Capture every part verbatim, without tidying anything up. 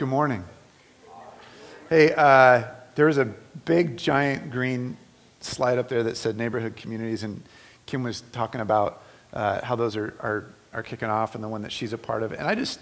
Good morning. Hey, uh, there was a big, giant green slide up there that said neighborhood communities, and Kim was talking about uh, how those are, are are kicking off, and the one that she's a part of. And I just,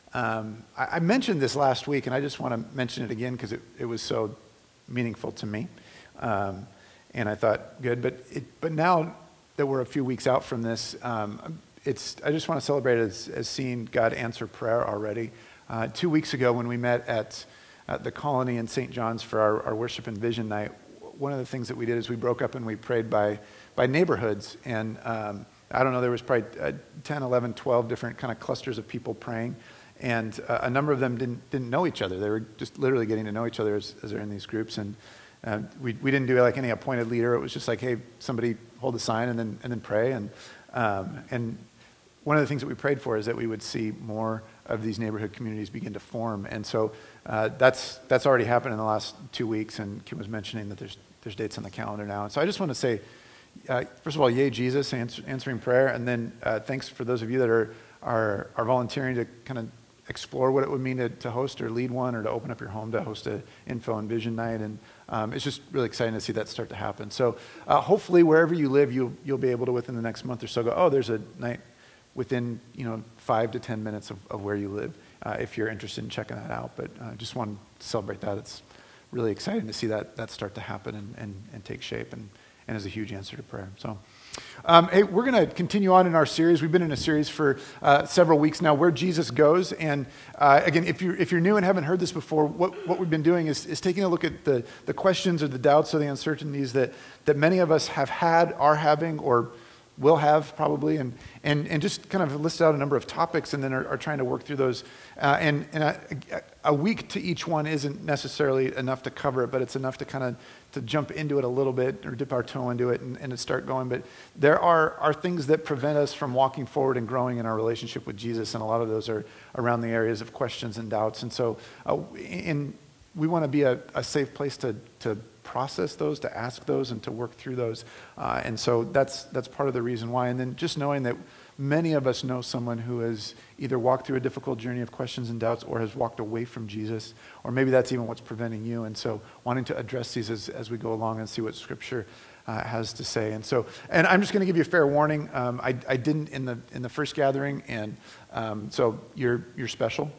um, I, I mentioned this last week, and I just want to mention it again because it, it was so meaningful to me. Um, and I thought, good, but it, but now that we're a few weeks out from this, um, it's I just want to celebrate as, as seeing God answer prayer already. Uh, two weeks ago when we met at, at the Colony in Saint John's for our, our worship and vision night, one of the things that we did is we broke up and we prayed by by neighborhoods. And um, I don't know, there was probably uh, ten, eleven, twelve different kind of clusters of people praying. And uh, a number of them didn't didn't know each other. They were just literally getting to know each other as, as they're in these groups. And uh, we we didn't do like any appointed leader. It was just like, hey, somebody hold a sign and then and then pray. And um, and one of the things that we prayed for is that we would see more of these neighborhood communities begin to form. And so uh, that's that's already happened in the last two weeks, and Kim was mentioning that there's there's dates on the calendar now. And so I just want to say, uh, first of all, yay Jesus, answer, answering prayer, and then uh, thanks for those of you that are, are are volunteering to kind of explore what it would mean to, to host or lead one, or to open up your home to host a info and vision night. And um, it's just really exciting to see that start to happen. So uh, hopefully wherever you live, you'll, you'll be able to, within the next month or so, go, oh, there's a night within, you know, five to ten minutes of, of where you live, uh, if you're interested in checking that out. But I uh, just want to celebrate that. It's really exciting to see that that start to happen and, and, and take shape, and, and is a huge answer to prayer. So, um, hey, we're going to continue on in our series. We've been in a series for uh, several weeks now, Where Jesus Goes. And uh, again, if you're, if you're new and haven't heard this before, what, what we've been doing is, is taking a look at the, the questions or the doubts or the uncertainties that, that many of us have had, are having, or will have probably, and, and, and just kind of list out a number of topics, and then are, are trying to work through those. Uh, and and a, a week to each one isn't necessarily enough to cover it, but it's enough to kind of to jump into it a little bit, or dip our toe into it and, and to start going. But there are, are things that prevent us from walking forward and growing in our relationship with Jesus, and a lot of those are around the areas of questions and doubts. And so uh, in, we want to be a, a safe place to to process those, to ask those, and to work through those. Uh, and so that's that's part of the reason why. And then just knowing that many of us know someone who has either walked through a difficult journey of questions and doubts, or has walked away from Jesus, or maybe that's even what's preventing you. And so wanting to address these as, as we go along and see what Scripture uh, has to say. And so, and I'm just going to give you a fair warning. Um, I, I didn't in the in the first gathering, and um, so you're you're special.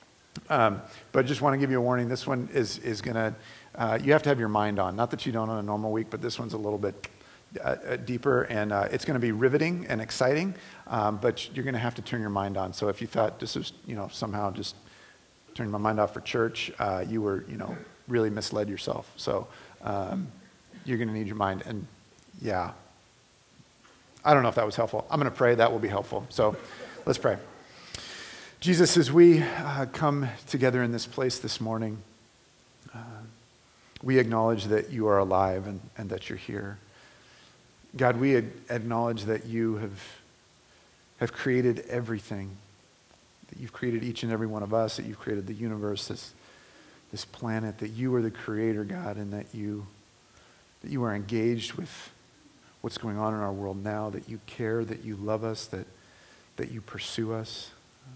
Um, but just want to give you a warning. This one is is going to, uh, you have to have your mind on. Not that you don't on a normal week, but this one's a little bit uh, uh, deeper, and uh, it's going to be riveting and exciting, um, but you're going to have to turn your mind on. So if you thought this was, you know, somehow just turning my mind off for church, uh, you were, you know, really misled yourself. So um, you're going to need your mind. And yeah, I don't know if that was helpful. I'm going to pray. That will be helpful. So let's pray. Jesus, as we uh, come together in this place this morning, uh, we acknowledge that you are alive and, and that you're here. God, we acknowledge that you have, have created everything, that you've created each and every one of us, that you've created the universe, this, this planet, that you are the creator, God, and that you, that you are engaged with what's going on in our world now, that you care, that you love us, that, that you pursue us.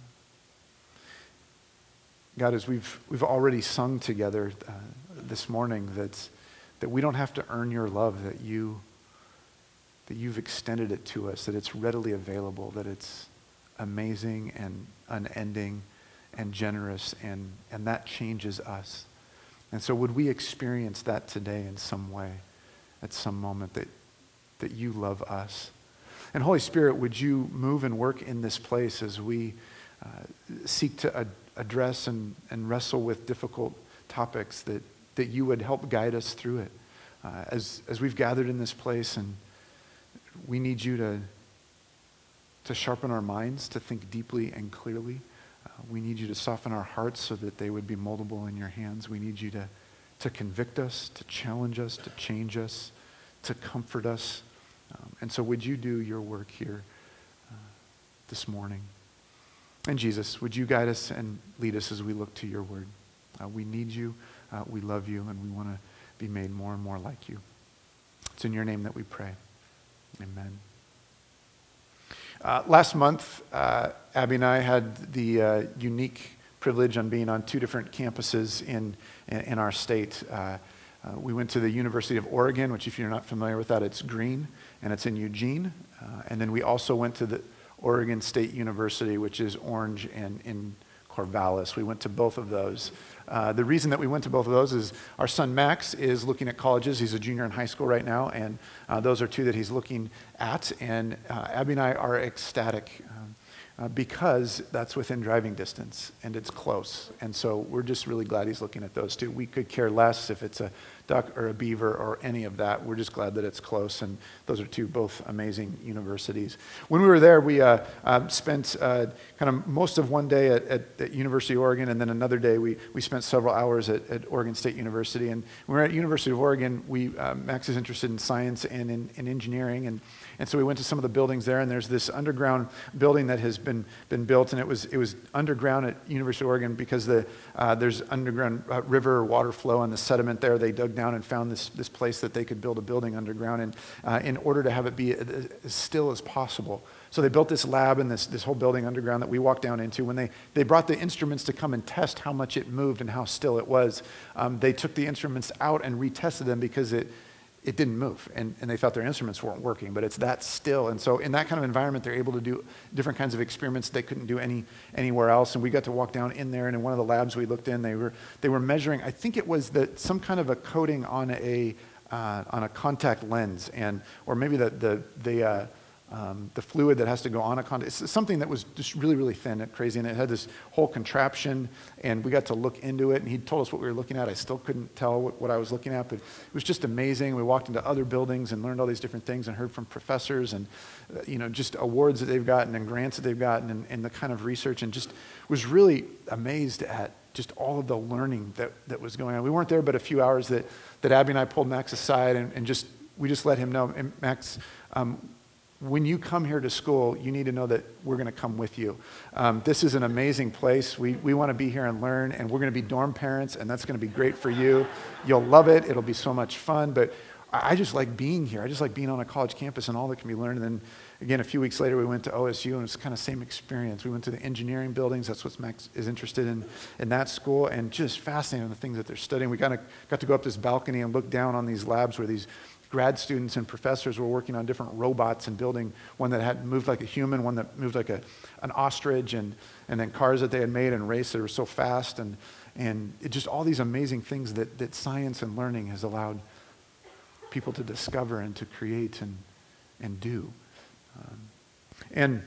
God, as we've we've already sung together uh, this morning, that that we don't have to earn your love, that you that you've extended it to us, that it's readily available, that it's amazing and unending and generous, and and that changes us. And so would we experience that today in some way, at some moment, that that you love us. And Holy Spirit, would you move and work in this place as we uh, seek to ad- address and, and wrestle with difficult topics, that, that you would help guide us through it. Uh, as, as we've gathered in this place, and we need you to, to sharpen our minds, to think deeply and clearly. Uh, we need you to soften our hearts so that they would be moldable in your hands. We need you to, to convict us, to challenge us, to change us, to comfort us. Um, and so would you do your work here uh, this morning? And Jesus, would you guide us and lead us as we look to your word? Uh, we need you, uh, we love you, and we want to be made more and more like you. It's in your name that we pray. Amen. Uh, last month, uh, Abby and I had the uh, unique privilege on being on two different campuses in, in, in our state. Uh, uh, we went to the University of Oregon, which if you're not familiar with that, it's green, and it's in Eugene. Uh, and then we also went to the Oregon State University, which is orange and in Corvallis. We went to both of those. Uh, the reason that we went to both of those is our son Max is looking at colleges. He's a junior in high school right now, and uh, those are two that he's looking at. And uh, Abby and I are ecstatic um, uh, because that's within driving distance, and it's close. And so we're just really glad he's looking at those two. We could care less if it's a duck or a beaver or any of that. We're just glad that it's close, and those are two both amazing universities. When we were there, we uh, uh, spent uh, kind of most of one day at, at, at University of Oregon, and then another day we, we spent several hours at, at Oregon State University. And when we were at University of Oregon, we, uh, Max is interested in science and in, in engineering, and, and so we went to some of the buildings there, and there's this underground building that has been, been built, and it was, it was underground at University of Oregon because the, uh, there's underground uh, river or water flow and the sediment there. They dug down and found this, this place that they could build a building underground in, uh, in order to have it be as still as possible. So they built this lab and this, this whole building underground that we walked down into. When they, they brought the instruments to come and test how much it moved and how still it was, um, they took the instruments out and retested them because it, it didn't move, and, and they thought their instruments weren't working, but it's that still. And so in that kind of environment, they're able to do different kinds of experiments they couldn't do any anywhere else. And we got to walk down in there, and in one of the labs we looked in, they were they were measuring, I think it was the, some kind of a coating on a uh, on a contact lens, and or maybe the the the uh, Um, the fluid that has to go on a contact. It's something that was just really, really thin and crazy, and it had this whole contraption, and we got to look into it, and he told us what we were looking at. I still couldn't tell what, what I was looking at, but it was just amazing. We walked into other buildings and learned all these different things and heard from professors and, uh, you know, just awards that they've gotten and grants that they've gotten and, and the kind of research, and just was really amazed at just all of the learning that, that was going on. We weren't there but a few hours that, that Abby and I pulled Max aside, and, and just, we just let him know, and Max, um, when you come here to school, you need to know that we're going to come with you. Um, this is an amazing place. We, we want to be here and learn, and we're going to be dorm parents, and that's going to be great for you. You'll love it. It'll be so much fun, but I just like being here. I just like being on a college campus and all that can be learned. And then, again, a few weeks later, we went to O S U, and it's kind of same experience. We went to the engineering buildings. That's what Max is interested in, in that school, and just fascinating the things that they're studying. We kind of got to go up this balcony and look down on these labs where these grad students and professors were working on different robots and building one that had moved like a human, one that moved like a, an ostrich, and, and then cars that they had made and raced that were so fast, and, and it just all these amazing things that, that science and learning has allowed people to discover and to create and, and do. Um, and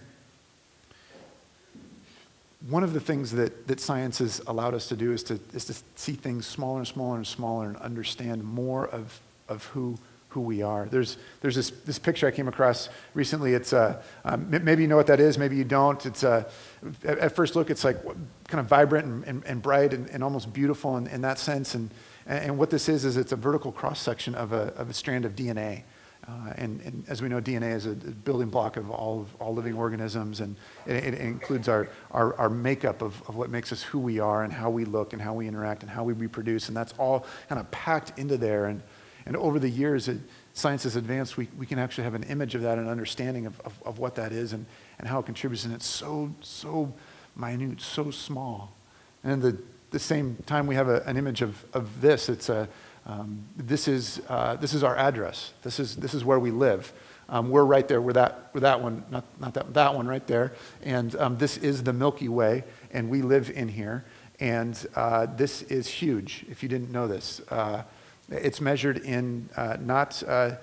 one of the things that, that science has allowed us to do is to, is to see things smaller and smaller and smaller and understand more of, of who who we are. There's there's this this picture I came across recently. It's uh, um, maybe you know what that is, maybe you don't. It's uh, at, at first look, it's like kind of vibrant and, and, and bright and, and almost beautiful in, in that sense. And and what this is is it's a vertical cross section of a of a strand of D N A. Uh, and, and as we know, D N A is a building block of all of all living organisms, and it, it includes our, our, our makeup of, of what makes us who we are and how we look and how we interact and how we reproduce, and that's all kind of packed into there. And And over the years, it, science has advanced. We, we can actually have an image of that, an understanding of, of, of what that is and, and how it contributes. And it's so, so minute, so small. And at the, the same time, we have a, an image of, of this. It's a, um, this is uh, this is our address. This is this is where we live. Um, we're right there. We're that we're that one, not not that that one right there. And um, this is the Milky Way, and we live in here. And uh, this is huge. If you didn't know this. Uh, It's measured in uh, not, uh,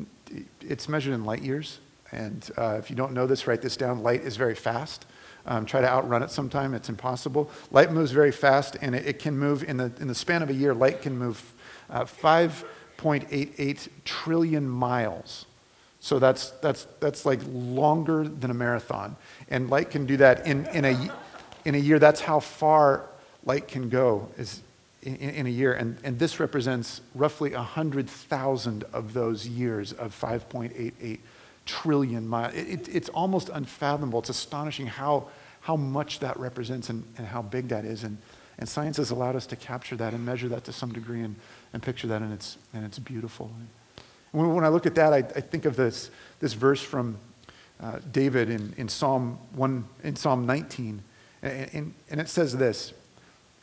it's measured in light years. And uh, if you don't know this, write this down. Light is very fast. Um, try to outrun it sometime. It's impossible. Light moves very fast, and it, it can move, in the in the span of a year, light can move uh, five point eight eight trillion miles. So that's, that's, that's like longer than a marathon. And light can do that in, in, a, in a year. That's how far light can go, is In, in a year, and, and this represents roughly one hundred thousand of those years of five point eight eight trillion miles. It, it, it's almost unfathomable. It's astonishing how, how much that represents and, and how big that is. And, and science has allowed us to capture that and measure that to some degree and, and picture that, and it's, and it's beautiful. And when, when I look at that, I, I think of this, this verse from uh, David in, in Psalm one, in Psalm nineteen, and, and, and it says this.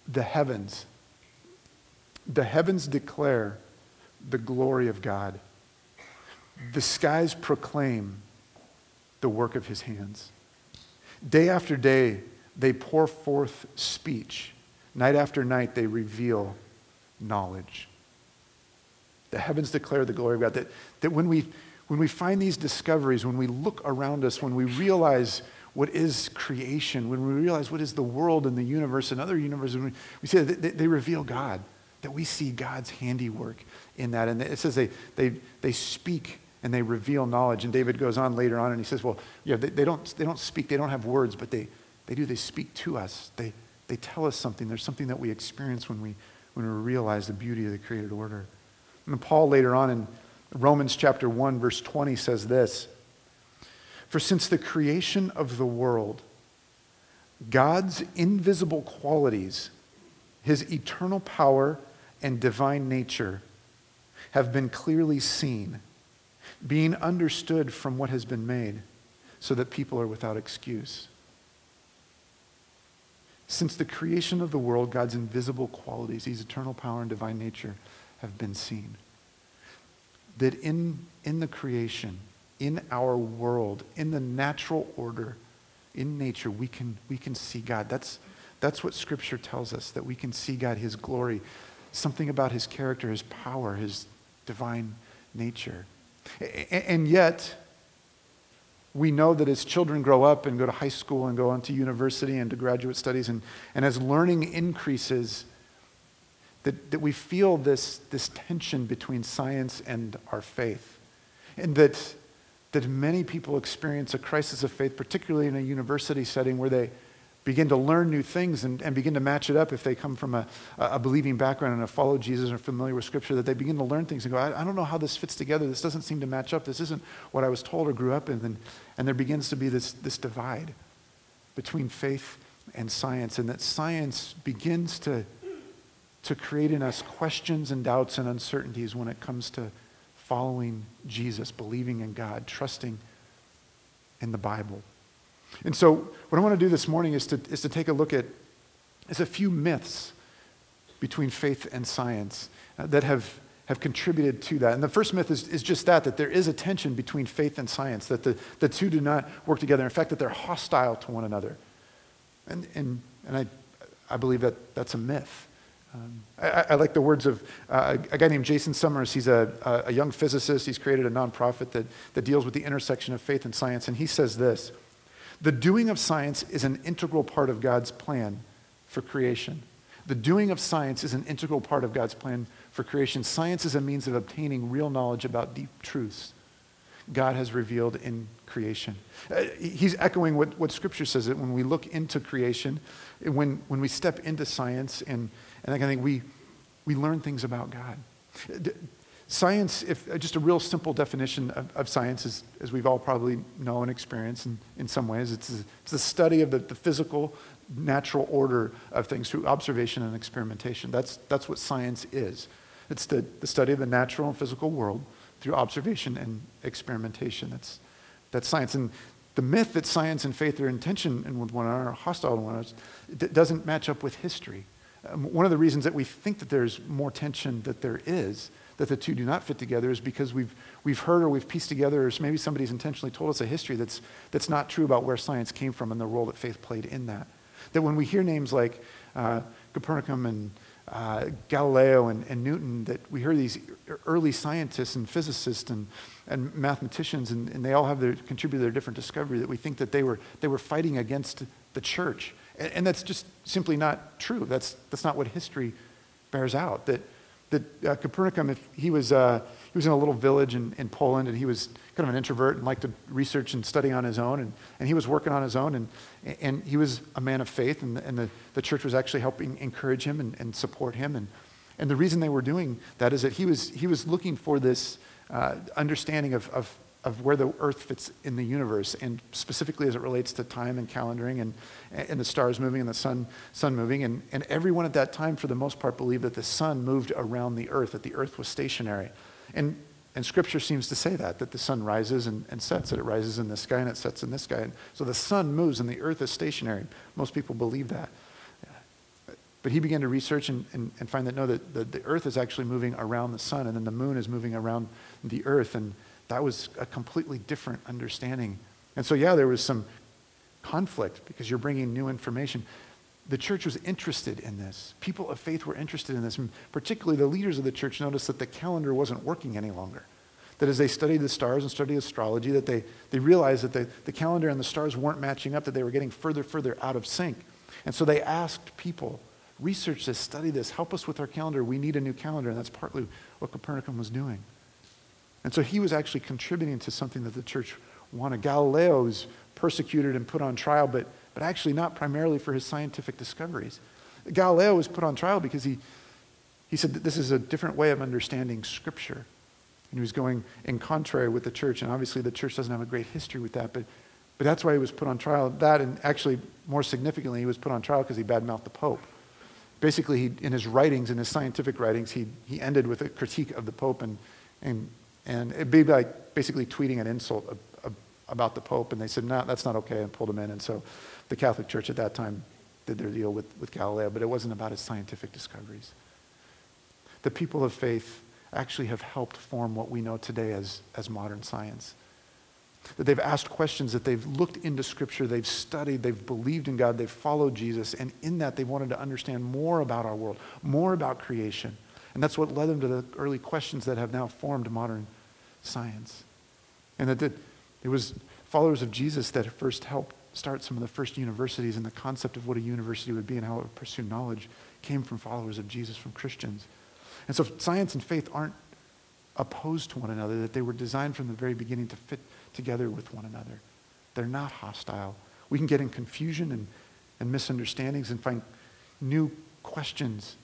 the heavens. The heavens declare the glory of God. The skies proclaim the work of his hands. Day after day, they pour forth speech. Night after night, they reveal knowledge. The heavens declare the glory of God. That, that when we, when we find these discoveries, when we look around us, when we realize what is creation, when we realize what is the world and the universe and other universes, we, we see that they, they reveal God, that we see God's handiwork in that. And it says they, they, they speak and they reveal knowledge. And David goes on later on and he says, well, yeah, they, they, don't, they don't speak, they don't have words, but they, they do, they speak to us. They, they tell us something. There's something that we experience when we, when we realize the beauty of the created order. And Paul later on in Romans chapter one, verse twenty says this, "For since the creation of the world, God's invisible qualities, his eternal power and divine nature, have been clearly seen, being understood from what has been made, so that people are without excuse." Since the creation of the world, God's invisible qualities, his eternal power and divine nature, have been seen. That in, in the creation, in our world, in the natural order, in nature, we can, we can see God. That's, that's what Scripture tells us, that we can see God, his glory, something about his character, his power, his divine nature. And yet, we know that as children grow up and go to high school and go on to university and to graduate studies, and, and as learning increases, that, that we feel this, this tension between science and our faith. And that, that many people experience a crisis of faith, particularly in a university setting where they begin to learn new things and, and begin to match it up if they come from a, a believing background and have followed Jesus and are familiar with Scripture, that they begin to learn things and go, I, I don't know how this fits together. This doesn't seem to match up. This isn't what I was told or grew up in. And, and there begins to be this, this divide between faith and science, and that science begins to, to create in us questions and doubts and uncertainties when it comes to following Jesus, believing in God, trusting in the Bible. And so what I want to do this morning is to, is to take a look at is a few myths between faith and science uh, that have, have contributed to that. And the first myth is, is just that, that there is a tension between faith and science, that the, the two do not work together. In fact, that they're hostile to one another. And, and, and I, I believe that that's a myth. Um, I, I like the words of uh, a guy named Jason Summers. He's a, a young physicist. He's created a nonprofit that, that deals with the intersection of faith and science. And he says this: "The doing of science is an integral part of God's plan for creation." The doing of science is an integral part of God's plan for creation. Science is a means of obtaining real knowledge about deep truths God has revealed in creation. Uh, he's echoing what, what Scripture says, that when we look into creation, when, when we step into science and, and that kind of thing, we, we learn things about God. Science, if just a real simple definition of, of science, is, as we've all probably know and experienced in, in some ways, it's, it's the study of the, the physical, natural order of things through observation and experimentation. That's, that's what science is. It's the, the study of the natural and physical world through observation and experimentation. That's, that's science. And the myth that science and faith are in tension and with one another, are hostile to one another, it doesn't match up with history. Um, one of the reasons that we think that there's more tension that there is, that the two do not fit together, is because we've we've heard or we've pieced together, or maybe somebody's intentionally told us a history that's that's not true about where science came from and the role that faith played in that. That when we hear names like uh, Copernicus and uh, Galileo and, and Newton, that we hear these early scientists and physicists and, and mathematicians, and, and they all have their contributed their different discovery, that we think that they were they were fighting against the church, and, and that's just simply not true. That's that's not what history bears out. That that uh, Copernicus, if he was uh, he was in a little village in, in Poland, and he was kind of an introvert and liked to research and study on his own, and, and he was working on his own, and and he was a man of faith, and, and the, the church was actually helping encourage him and, and support him, and and the reason they were doing that is that he was he was looking for this uh, understanding of, of of where the earth fits in the universe, and specifically as it relates to time and calendaring and, and the stars moving and the sun sun moving. And, and everyone at that time, for the most part, believed that the sun moved around the earth, that the earth was stationary. And, and Scripture seems to say that, that the sun rises and, and sets, that it rises in the sky and it sets in this sky. And so the sun moves and the earth is stationary. Most people believe that. But he began to research and, and, and find that no, that the, the earth is actually moving around the sun, and then the moon is moving around the earth. And that was a completely different understanding. And so, yeah, there was some conflict because you're bringing new information. The church was interested in this. People of faith were interested in this. And particularly the leaders of the church noticed that the calendar wasn't working any longer. That as they studied the stars and studied astrology, that they, they realized that the, the calendar and the stars weren't matching up, that they were getting further, further out of sync. And so they asked people, research this, study this, help us with our calendar. We need a new calendar. And that's partly what Copernicus was doing. And so he was actually contributing to something that the church wanted. Galileo was persecuted and put on trial, but, but actually not primarily for his scientific discoveries. Galileo was put on trial because he, he said that this is a different way of understanding Scripture. And he was going in contrary with the church. And obviously the church doesn't have a great history with that, but, but that's why he was put on trial. That, and actually more significantly, he was put on trial because he badmouthed the Pope. Basically, he, in his writings, in his scientific writings, he, he ended with a critique of the Pope, and, and, and it'd be like basically tweeting an insult of, of, about the Pope, and they said, no, that's not okay, and pulled him in. And so the Catholic Church at that time did their deal with, with Galileo, but it wasn't about his scientific discoveries. The people of faith actually have helped form what we know today as, as modern science. That they've asked questions, that they've looked into Scripture, they've studied, they've believed in God, they've followed Jesus, and in that they wanted to understand more about our world, more about creation. And that's what led them to the early questions that have now formed modern science. And that it was followers of Jesus that first helped start some of the first universities, and the concept of what a university would be and how it would pursue knowledge came from followers of Jesus, from Christians. And so science and faith aren't opposed to one another, that they were designed from the very beginning to fit together with one another. They're not hostile. We can get in confusion and, and misunderstandings and find new questions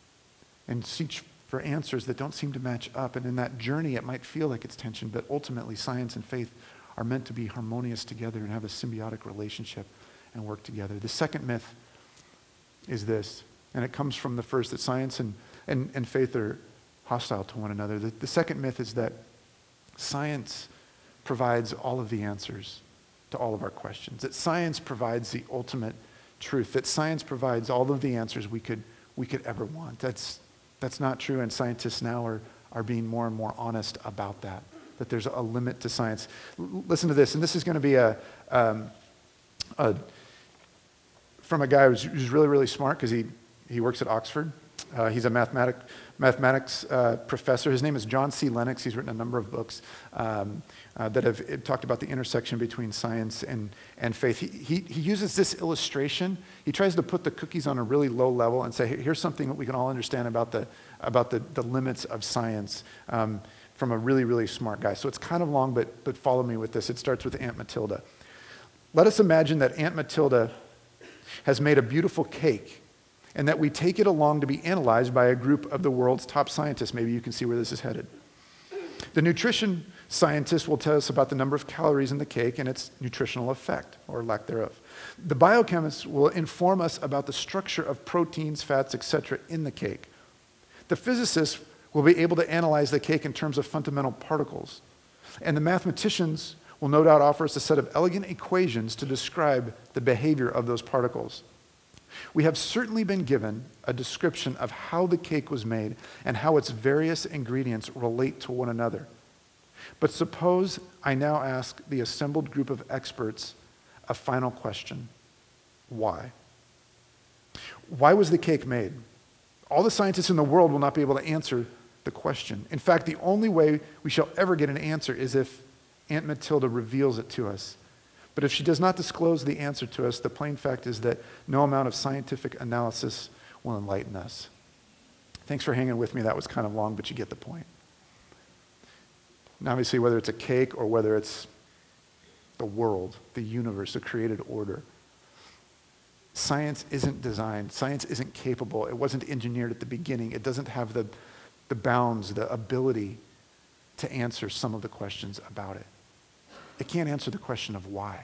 and seek for answers that don't seem to match up. And in that journey, it might feel like it's tension, but ultimately science and faith are meant to be harmonious together and have a symbiotic relationship and work together. The second myth is this, and it comes from the first, that science and, and, and faith are hostile to one another. The, the second myth is that science provides all of the answers to all of our questions, that science provides the ultimate truth, that science provides all of the answers we could we could ever want. That's that's not true, and scientists now are, are being more and more honest about that, that there's a limit to science. L- listen to this, and this is going to be a, um, a from a guy who's, who's really, really smart, because he, he works at Oxford. Uh, he's a mathematic, mathematics uh, professor. His name is John C. Lennox. He's written a number of books um, uh, that have it talked about the intersection between science and, and faith. He, he, he uses this illustration. He tries to put the cookies on a really low level and say, here's something that we can all understand about the, about the, the limits of science um, from a really, really smart guy. So it's kind of long, but, but follow me with this. It starts with Aunt Matilda. Let us imagine that Aunt Matilda has made a beautiful cake, and that we take it along to be analyzed by a group of the world's top scientists. Maybe you can see where this is headed. The nutrition scientists will tell us about the number of calories in the cake and its nutritional effect, or lack thereof. The biochemists will inform us about the structure of proteins, fats, et cetera in the cake. The physicists will be able to analyze the cake in terms of fundamental particles. And the mathematicians will no doubt offer us a set of elegant equations to describe the behavior of those particles. We have certainly been given a description of how the cake was made and how its various ingredients relate to one another. But suppose I now ask the assembled group of experts a final question. Why? Why was the cake made? All the scientists in the world will not be able to answer the question. In fact, the only way we shall ever get an answer is if Aunt Matilda reveals it to us. But if she does not disclose the answer to us, the plain fact is that no amount of scientific analysis will enlighten us. Thanks for hanging with me. That was kind of long, but you get the point. And obviously, whether it's a cake or whether it's the world, the universe, the created order, science isn't designed, science isn't capable, it wasn't engineered at the beginning, it doesn't have the, the bounds, the ability to answer some of the questions about it. It can't answer the question of why.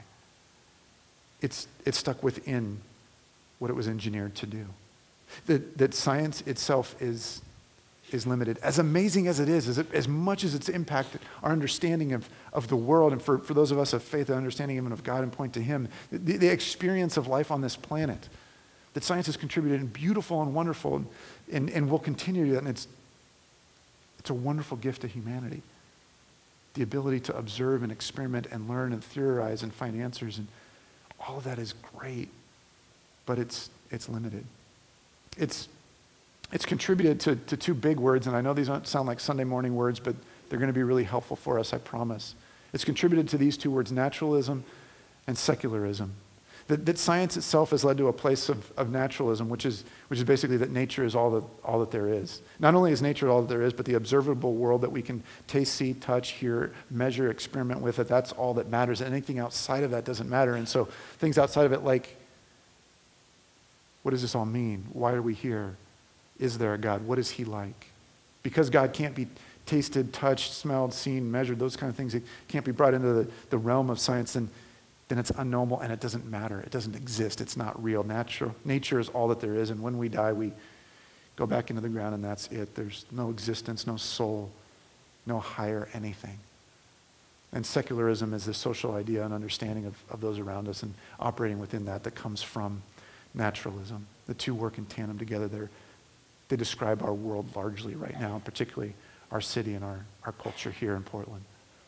It's, it's stuck within what it was engineered to do. That, that science itself is, is limited. As amazing as it is, as, it, as much as it's impacted our understanding of, of the world, and for, for those of us of faith, the understanding even of God and point to Him, the, the experience of life on this planet, that science has contributed and beautiful and wonderful and, and, and will continue to, and it's, it's a wonderful gift to humanity. The ability to observe and experiment and learn and theorize and find answers, and all of that is great, but it's it's limited. It's it's contributed to, to two big words, and I know these don't sound like Sunday morning words, but they're going to be really helpful for us, I promise. It's contributed to these two words, naturalism and secularism. That, that science itself has led to a place of, of naturalism, which is which is basically that nature is all that all that there is. Not only is nature all that there is, but the observable world that we can taste, see, touch, hear, measure, experiment with, it, that's all that matters. Anything outside of that doesn't matter. And so things outside of it, like, what does this all mean? Why are we here? Is there a God? What is he like? Because God can't be tasted, touched, smelled, seen, measured, those kind of things, it can't be brought into the, the realm of science, then then it's unknowable and it doesn't matter. It doesn't exist. It's not real. Natural, nature is all that there is, and when we die, we go back into the ground and that's it. There's no existence, no soul, no higher anything. And secularism is the social idea and understanding of, of those around us and operating within that that comes from naturalism. The two work in tandem together. They're, they describe our world largely right now, particularly our city and our, our culture here in Portland.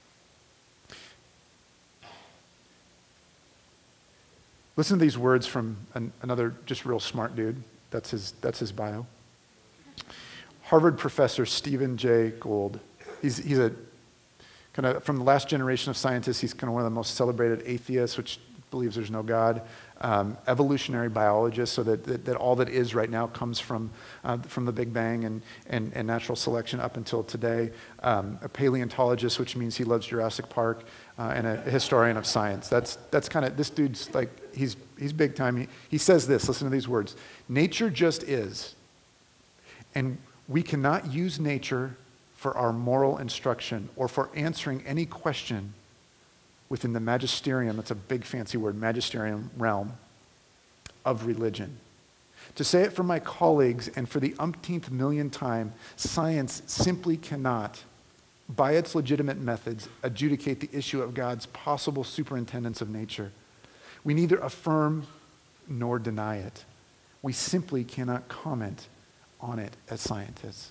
Listen to these words from an, another just real smart dude. That's his, that's his bio. Harvard professor Stephen Jay Gould. He's, he's a kind of, from the last generation of scientists, he's kind of one of the most celebrated atheists, which believes there's no God. Um, evolutionary biologist, so that, that, that all that is right now comes from uh, from the Big Bang and, and, and natural selection up until today. Um, a paleontologist, which means he loves Jurassic Park, uh, and a, a historian of science. That's that's kind of, this dude's like, he's he's big time. He, he says this, listen to these words. Nature just is, and we cannot use nature for our moral instruction or for answering any question within the magisterium, that's a big fancy word, magisterium realm of religion. To say it for my colleagues and for the umpteenth million time, science simply cannot, by its legitimate methods, adjudicate the issue of God's possible superintendence of nature. We neither affirm nor deny it. We simply cannot comment on it as scientists.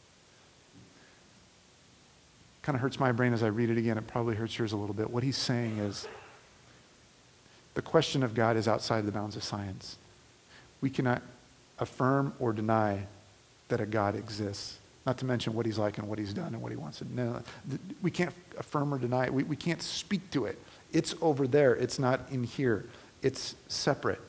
Kind of hurts my brain as I read it again. It probably hurts yours a little bit. What he's saying is the question of God is outside the bounds of science. We cannot affirm or deny that a God exists, not to mention what he's like and what he's done and what he wants to do. No, we can't affirm or deny it. We, we can't speak to it. It's over there. It's not in here. It's separate.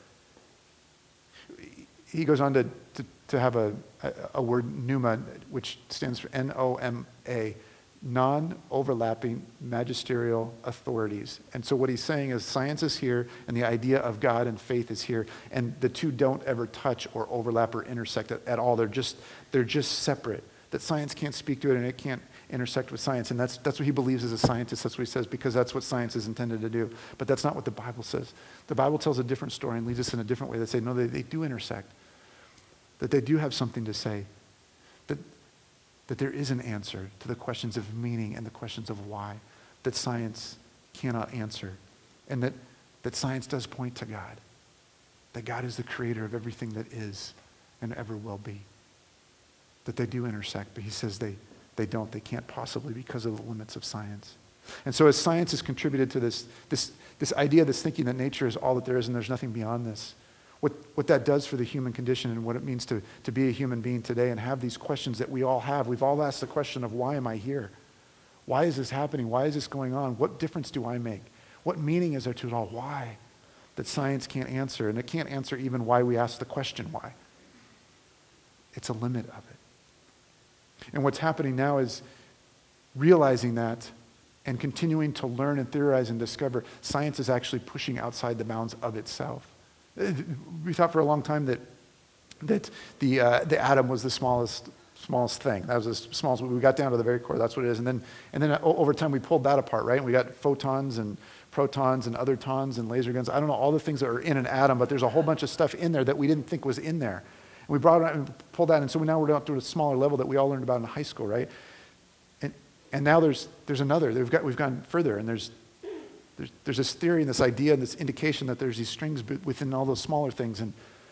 He goes on to, to, to have a, a, a word, pneuma, which stands for N O M A, non-overlapping magisterial authorities. And so what he's saying is science is here and the idea of God and faith is here, and the two don't ever touch or overlap or intersect at, at all. They're just they're just separate. That science can't speak to it and it can't intersect with science. And that's that's what he believes as a scientist. That's what he says, because that's what science is intended to do. But that's not what the Bible says. The Bible tells a different story and leads us in a different way. They say, no, they, they do intersect. That they do have something to say. That that there is an answer to the questions of meaning and the questions of why that science cannot answer. And that, that science does point to God. That God is the creator of everything that is and ever will be. That they do intersect, but he says they, they don't. They can't possibly because of the limits of science. And so as science has contributed to this, this, this idea, this thinking that nature is all that there is and there's nothing beyond this, What, what that does for the human condition and what it means to, to be a human being today and have these questions that we all have. We've all asked the question of, why am I here? Why is this happening? Why is this going on? What difference do I make? What meaning is there to it all? Why? That science can't answer. And it can't answer even why we ask the question why. It's a limit of it. And what's happening now is realizing that and continuing to learn and theorize and discover, science is actually pushing outside the bounds of itself. We thought for a long time that that the uh, the atom was the smallest smallest thing. That was the smallest. We got down to the very core. That's what it is. And then and then over time we pulled that apart, right? And we got photons and protons and other tons and laser guns. I don't know all the things that are in an atom, but there's a whole bunch of stuff in there that we didn't think was in there. And we brought it out and pulled that, and so now we're down to a smaller level that we all learned about in high school, right? And and now there's there's another. We've got we've gone further, and there's. There's, there's this theory and this idea and this indication that there's these strings within all those smaller things, and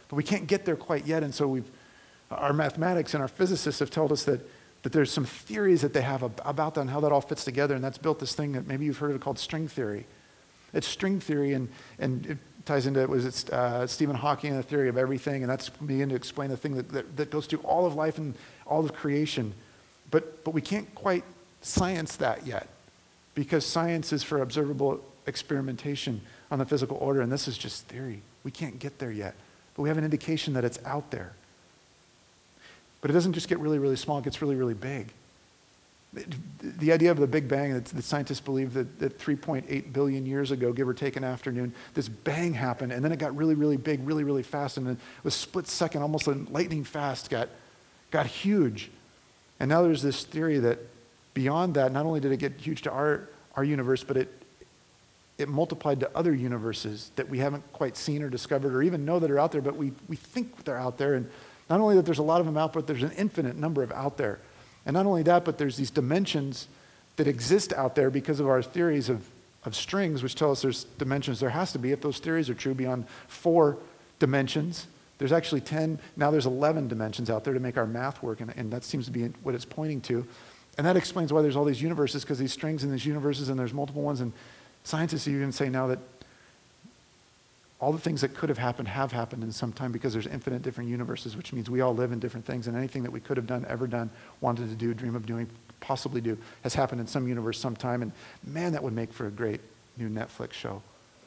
But we can't get there quite yet, and so we've, our mathematics and our physicists have told us that, that there's some theories that they have ab- about that and how that all fits together, and that's built this thing that maybe you've heard of called string theory. It's string theory, and, and it ties into, was it uh, Stephen Hawking and the theory of everything, and that's beginning to explain the thing that, that, that goes through all of life and all of creation. But, but we can't quite science that yet, because science is for observable experimentation on the physical order, and this is just theory. We can't get there yet, but we have an indication that it's out there. But it doesn't just get really, really small, it gets really, really big. The idea of the Big Bang, that the scientists believe that, that three point eight billion years ago, give or take an afternoon, this bang happened, and then it got really, really big, really, really fast, and then it was split second, almost lightning fast, got, got huge. And now there's this theory that beyond that, not only did it get huge to our, our universe, but it, it multiplied to other universes that we haven't quite seen or discovered or even know that are out there, but we, we think they're out there. And not only that there's a lot of them out, but there's an infinite number of out there. And not only that, but there's these dimensions that exist out there because of our theories of, of strings, which tell us there's dimensions. There has to be, if those theories are true, beyond four dimensions. There's actually ten, now there's eleven dimensions out there to make our math work, and, and that seems to be what it's pointing to. And that explains why there's all these universes, because these strings in these universes, and there's multiple ones, and scientists even say now that all the things that could have happened have happened in some time because there's infinite different universes, which means we all live in different things, and anything that we could have done, ever done, wanted to do, dream of doing, possibly do, has happened in some universe sometime, and man, that would make for a great new Netflix show.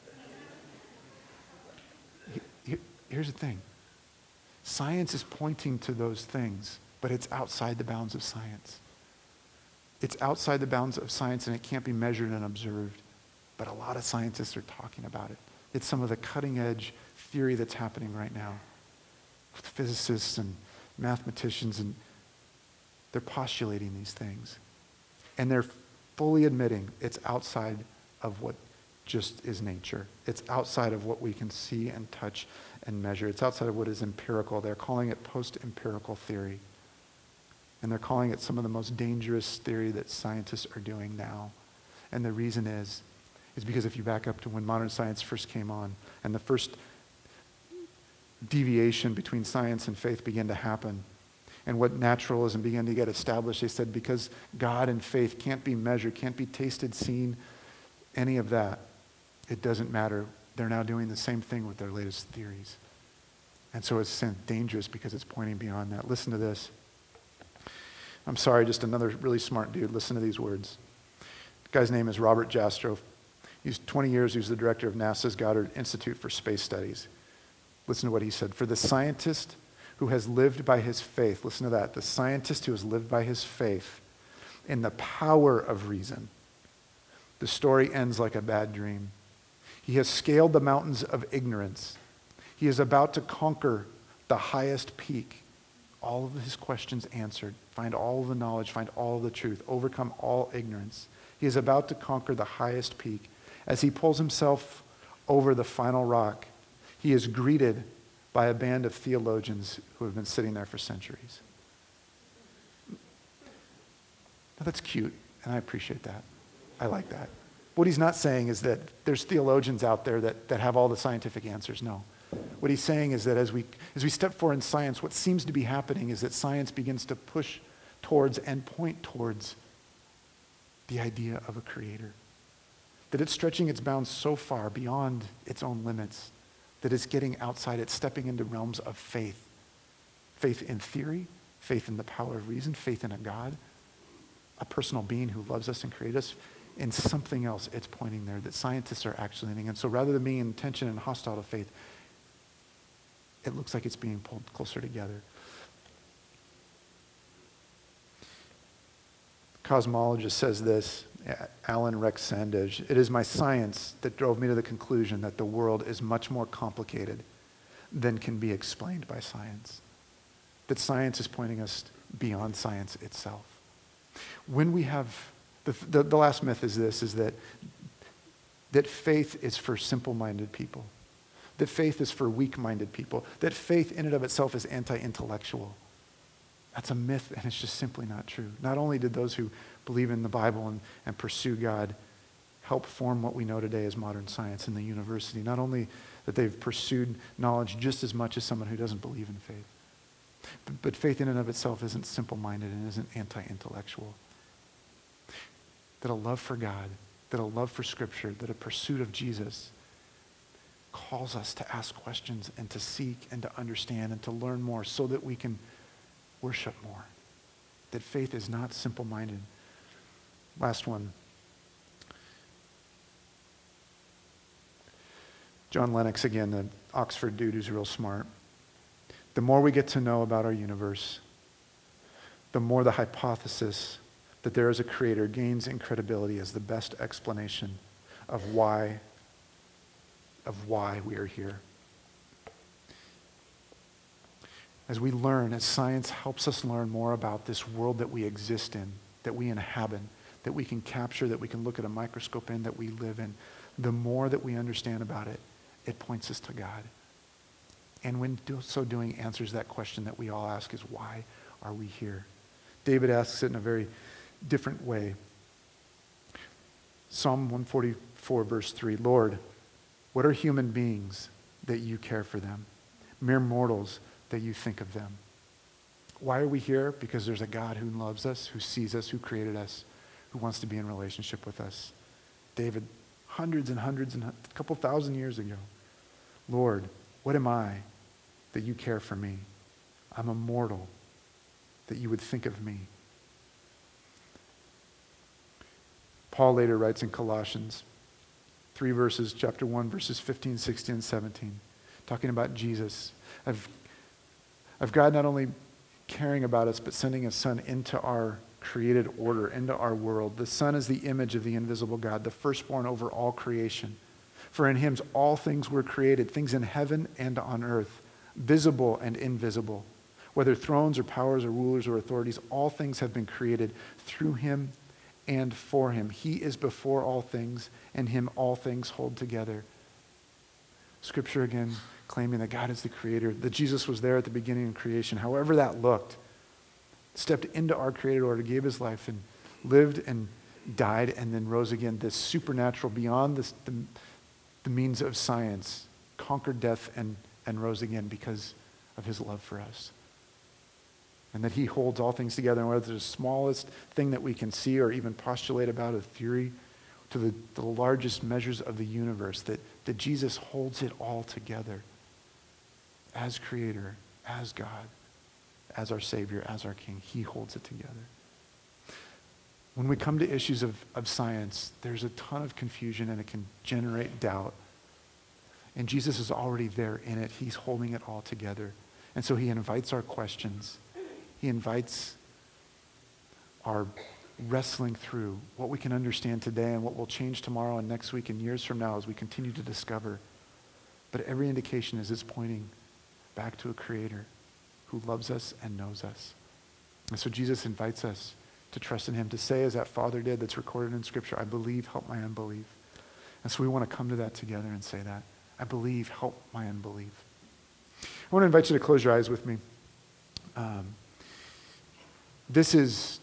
Here's the thing. Science is pointing to those things, but it's outside the bounds of science. It's outside the bounds of science, and it can't be measured and observed, but a lot of scientists are talking about it. It's some of the cutting-edge theory that's happening right now with physicists and mathematicians, and they're postulating these things. And they're fully admitting it's outside of what just is nature. It's outside of what we can see and touch and measure. It's outside of what is empirical. They're calling it post-empirical theory. And they're calling it some of the most dangerous theory that scientists are doing now. And the reason is, is because if you back up to when modern science first came on, and the first deviation between science and faith began to happen, and what naturalism began to get established, they said because God and faith can't be measured, can't be tasted, seen, any of that, it doesn't matter. They're now doing the same thing with their latest theories. And so it's dangerous because it's pointing beyond that. Listen to this. I'm sorry, just another really smart dude. Listen to these words. The guy's name is Robert Jastrow. He's twenty years, he was the director of NASA's Goddard Institute for Space Studies. Listen to what he said. For the scientist who has lived by his faith, listen to that, the scientist who has lived by his faith in the power of reason, the story ends like a bad dream. He has scaled the mountains of ignorance. He is about to conquer the highest peak. All of his questions answered. Find all of the knowledge, find all of the truth, overcome all ignorance. He is about to conquer the highest peak. As he pulls himself over the final rock, he is greeted by a band of theologians who have been sitting there for centuries. Now that's cute, and I appreciate that. I like that. What he's not saying is that there's theologians out there that, that have all the scientific answers. No. What he's saying is that as we, as we step forward in science, what seems to be happening is that science begins to push towards and point towards the idea of a creator. That it's stretching its bounds so far beyond its own limits that it's getting outside, it's stepping into realms of faith. Faith in theory, faith in the power of reason, faith in a God, a personal being who loves us and created us. In something else, it's pointing there that scientists are actually leaning. And so rather than being in tension and hostile to faith, it looks like it's being pulled closer together. Cosmologist says this, Alan Rex Sandage, "It is my science that drove me to the conclusion that the world is much more complicated than can be explained by science." That science is pointing us beyond science itself. When we have, the, the, the last myth is this, is that, that faith is for simple-minded people. That faith is for weak-minded people. That faith in and of itself is anti-intellectual. That's a myth, and it's just simply not true. Not only did those who believe in the Bible and, and pursue God help form what we know today as modern science in the university, not only that they've pursued knowledge just as much as someone who doesn't believe in faith. But, but faith in and of itself isn't simple-minded and isn't anti-intellectual. That a love for God, that a love for Scripture, that a pursuit of Jesus calls us to ask questions and to seek and to understand and to learn more so that we can worship more. That faith is not simple-minded. Last one. John Lennox, again, the Oxford dude who's real smart. The more we get to know about our universe, the more the hypothesis that there is a creator gains in credibility as the best explanation of why, of why we are here. As we learn, as science helps us learn more about this world that we exist in, that we inhabit, that we can capture, that we can look at a microscope in, that we live in, the more that we understand about it, it points us to God. And when do, so doing, answers that question that we all ask is, why are we here? David asks it in a very different way. Psalm one forty-four, verse three, Lord, what are human beings that you care for them? Mere mortals that you think of them. Why are we here? Because there's a God who loves us, who sees us, who created us, who wants to be in relationship with us. David, hundreds and hundreds and a couple thousand years ago. Lord, what am I that you care for me? I'm a mortal that you would think of me. Paul later writes in Colossians, three verses, chapter one, verses fifteen, sixteen, and seventeen, talking about Jesus, of, of God not only caring about us, but sending his Son into our created order, into our world. The Son is the image of the invisible God, the firstborn over all creation. For in him all things were created, things in heaven and on earth, visible and invisible. Whether thrones or powers or rulers or authorities, all things have been created through him and for him. He is before all things, and him all things hold together. Scripture again claiming that God is the creator, that Jesus was there at the beginning of creation, however that looked, stepped into our created order, gave his life, and lived and died, and then rose again. This supernatural, beyond this, the, the means of science, conquered death and, and rose again because of his love for us. And that he holds all things together, and whether it's the smallest thing that we can see or even postulate about a theory, to the, the largest measures of the universe, that, that Jesus holds it all together as creator, as God, as our Savior, as our King. He holds it together. When we come to issues of, of science, there's a ton of confusion and it can generate doubt. And Jesus is already there in it. He's holding it all together. And so he invites our questions. He invites our wrestling through what we can understand today and what will change tomorrow and next week and years from now as we continue to discover. But every indication is it's pointing back to a creator who loves us and knows us. And so Jesus invites us to trust in him, to say as that Father did that's recorded in Scripture, I believe, help my unbelief. And so we want to come to that together and say that. I believe, help my unbelief. I want to invite you to close your eyes with me. Um, this is,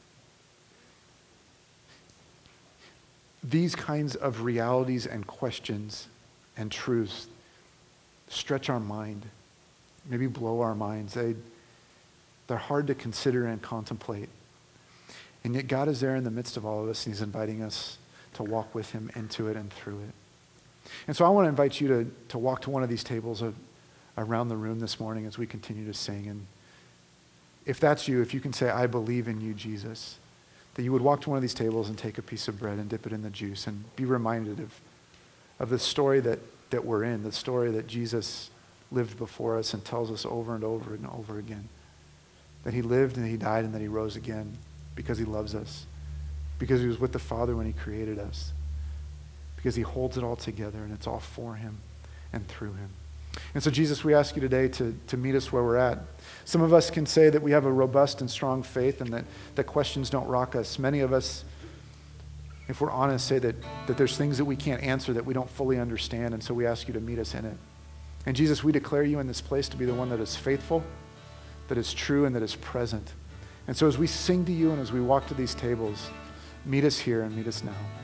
these kinds of realities and questions and truths stretch our mind, maybe blow our minds. They, they're hard to consider and contemplate. And yet God is there in the midst of all of us, and he's inviting us to walk with him into it and through it. And so I want to invite you to, to walk to one of these tables of, around the room this morning as we continue to sing. And if that's you, if you can say, I believe in you, Jesus, that you would walk to one of these tables and take a piece of bread and dip it in the juice and be reminded of, of the story that, that we're in, the story that Jesus lived before us and tells us over and over and over again. That he lived and he died and that he rose again because he loves us, because he was with the Father when he created us, because he holds it all together and it's all for him and through him. And so Jesus, we ask you today to, to meet us where we're at. Some of us can say that we have a robust and strong faith and that, that questions don't rock us. Many of us, if we're honest, say that, that there's things that we can't answer that we don't fully understand, and so we ask you to meet us in it. And Jesus, we declare you in this place to be the one that is faithful, that is true, and that is present. And so as we sing to you and as we walk to these tables, meet us here and meet us now.